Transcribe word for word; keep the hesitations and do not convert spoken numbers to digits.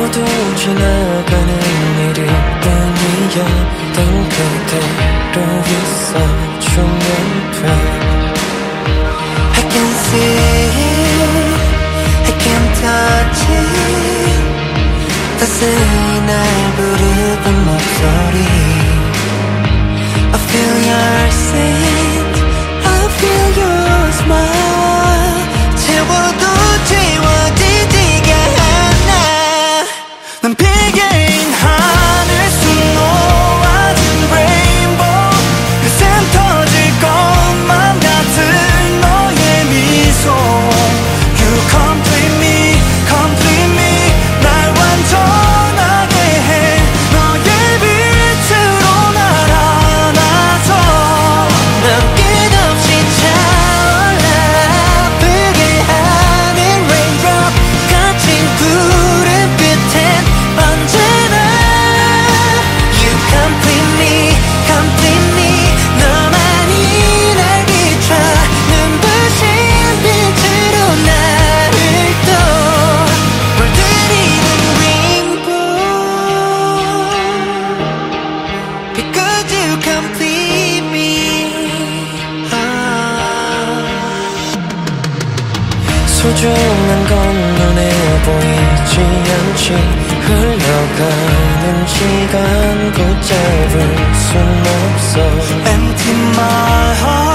모두 지나가는 일일 뿐이야. 난 그대로 있어주면 돼. I can see it, I can touch it. 따스히 날 부르던 목소리. I feel your scent, I feel your smile. 채워도 채워지지가 않아. 난 비긴 하늘 속 놓아진 rainbow. 그 샘 터질 것만 같은 너의 미소. You complete me, complete me. 날 완전하게 해. 너의 빛으로 날 안아줘. 난 끝없이 차올라 아프게 하는 raindrop. 갇힌 푸른 빛엔 언제나 You complete me, complete me. 너만이 날 비춰 눈부신 빛으로 나를 또 물들이는 rainbow. Because you complete me. 아. 소중한 건 눈에 보이지 않지. 흘러가는 시간 붙잡을 순 없어. Empty my heart.